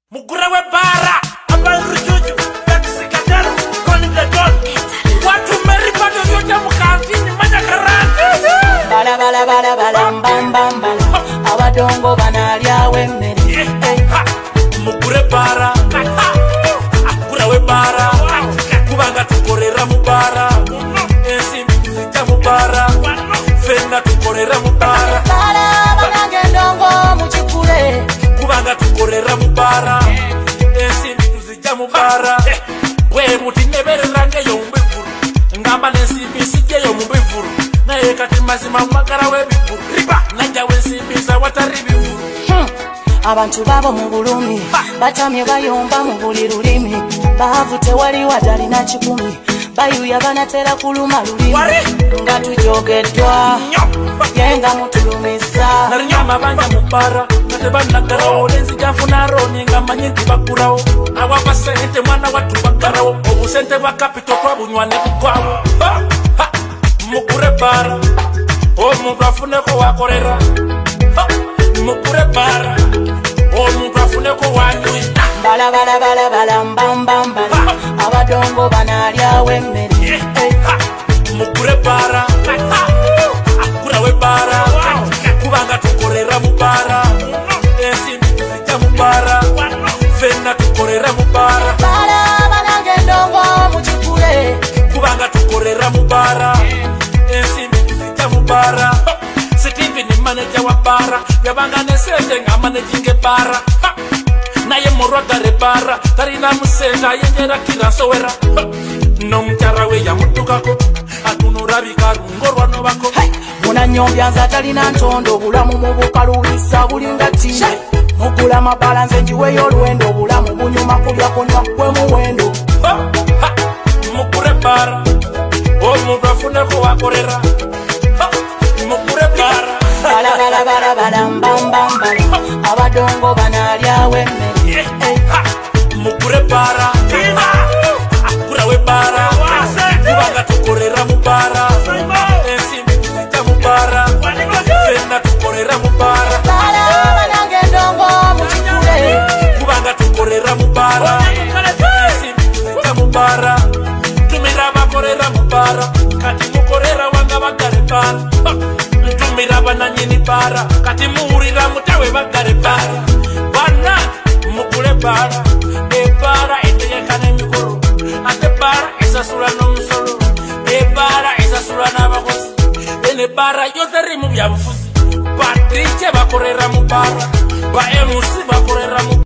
Mugura we bara abarujuju yakisikatero koni the don watu meripado yote mukazini majakarati bala bala bala bala mbam abadongo banalya wemmere mugure bara akura we bara kubanga tukorera mu bara ensimbi tuzijja mu bara fenna tukorera mu bara bala banange ndongo mukikule kubanga tukorera mu bara ensimbi tuzijja mu bara bwe muti neberera yo mbivuru ngamba nensimbi sijjeyo mu bivuru naye kati mazima mwagala w'ebivuru riba najja wensimbi za watari bivuru abantu babo mu bulumi batamye bayomba mu buli lulimi baavu tewali wadalina kikumi bayuya banatera kuluma lulimi nga tujogeddwa yenga mutulumisa narinyama banja mu bara natebanagalawo nenzijafuna roni nga manyi nti bakulawo awaba sente mwana wattu bagalawo obusente bwa kapito twabunywa ne bugwawo mugure bara omuntu afuneko wakolera mugure bara omuntu afuneko wanywina bala bala bala bala mbam abadongo banalya wemmere mugure bara akura we bara kubanga tukorera mu bara ensimbi tuzijja mu bara fenna tukorera mu bara bala banange ndongo mukikule kubanga tukorera mu bara ensimbi tuzijja mu bara Steve ni manager wa bara yabanga nesente nga managing bara naye morwagare bara tarina musenta yengera kiransowera nomukyara we yamutukako atunurabika rungorwa nobako munanyombyanza talina ntondo obulamu mu bukalubisa bulinga tinde mugula mabala nze njiweyo olwendo obulamu bunyuma kulya kunywa kwe muwendo mugure bara omuntu afuneko wakorera mugure bara bala bala bala bala mbam abadongo banalya wemmere mugure bara akura we bara kubanga tukorera mu bara ensimbi tuzijja mu bara fenna tukorera mu bara bala banange ndongo mukikule kubanga tukorera mu bara ensimbi tuzijja mu bara tumira abakorera mu bara kati mukorera wanga bagale bara ntumira bananyini bara kati muwulira mutawe bagale bara bana mugule bara ebara etegekana emikolo ate bara esasula n'omusolo ebara esasula n'abakozi ene bara yoteri mu byabufuzi batrice bakorera mu bara ba MC bakorera mu